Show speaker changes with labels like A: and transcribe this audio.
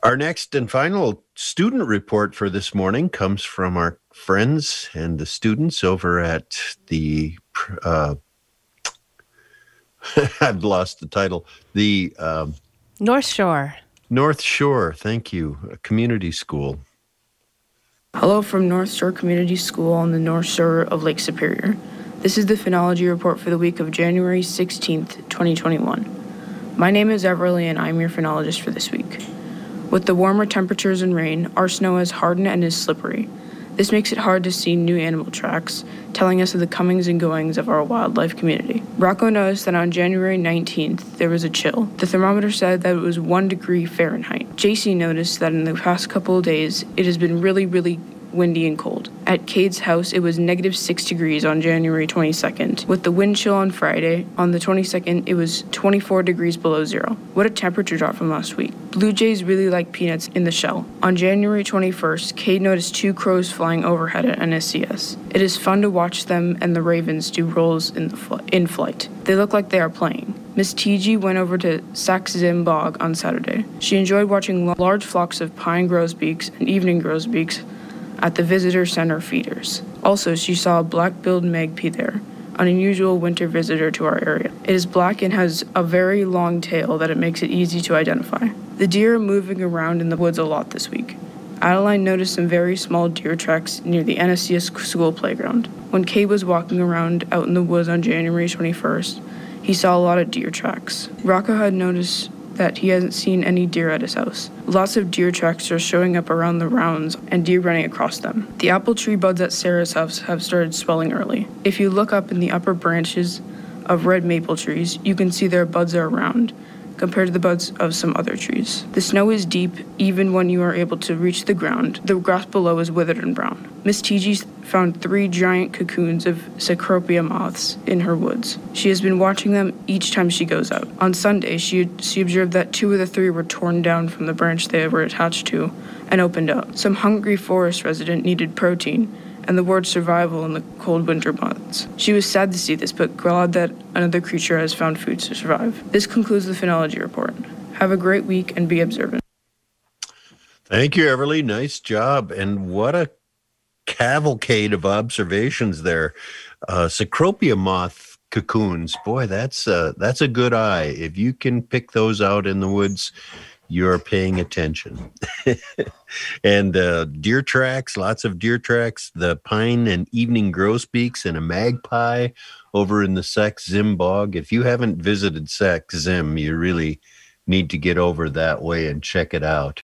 A: Our next and final student report for this morning comes from our friends and the students over at the, I've lost the title, the
B: North Shore.
A: North Shore, thank you, a community school.
C: Hello from North Shore Community School on the North Shore of Lake Superior. This is the phenology report for the week of January 16th, 2021. My name is Everly and I'm your phenologist for this week. With the warmer temperatures and rain, our snow has hardened and is slippery. This makes it hard to see new animal tracks, telling us of the comings and goings of our wildlife community. Rocco noticed that on January 19th, there was a chill. The thermometer said that it was 1 degree Fahrenheit. JC noticed that in the past couple of days, it has been really windy and cold. At Cade's house, it was -6 degrees on January 22nd. With the wind chill on Friday, on the 22nd, it was 24 degrees below zero. What a temperature drop from last week. Blue jays really like peanuts in the shell. On January 21st, Cade noticed 2 crows flying overhead at NSCS. It is fun to watch them and the ravens do rolls in flight. They look like they are playing. Miss TG went over to Sax-Zim Bog on Saturday. She enjoyed watching large flocks of pine grosbeaks and evening grosbeaks at the visitor center feeders. Also, she saw a black-billed magpie there, an unusual winter visitor to our area. It is black and has a very long tail that it makes it easy to identify. The deer are moving around in the woods a lot this week. Adeline noticed some very small deer tracks near the NSCS school playground. When Cade was walking around out in the woods on January 21st, he saw a lot of deer tracks. Rocco had noticed that he hasn't seen any deer at his house. Lots of deer tracks are showing up around the rounds and deer running across them. The apple tree buds at Sarah's house have started swelling early. If you look up in the upper branches of red maple trees, you can see their buds are round compared to the buds of some other trees. The snow is deep even when you are able to reach the ground. The grass below is withered and brown. Miss TG found 3 giant cocoons of Cecropia moths in her woods. She has been watching them each time she goes out. On Sunday, she observed that 2 of the 3 were torn down from the branch they were attached to and opened up. Some hungry forest resident needed protein and the word survival in the cold winter months. She was sad to see this, but glad that another creature has found food to survive. This concludes the phenology report. Have a great week and be observant.
A: Thank you, Everly. Nice job. And what a cavalcade of observations there. Cecropia moth cocoons. Boy, that's a good eye. If you can pick those out in the woods, you're paying attention. And deer tracks, lots of deer tracks, the pine and evening grosbeaks, and a magpie over in the Sax-Zim Bog. If you haven't visited Sax-Zim, you really need to get over that way and check it out.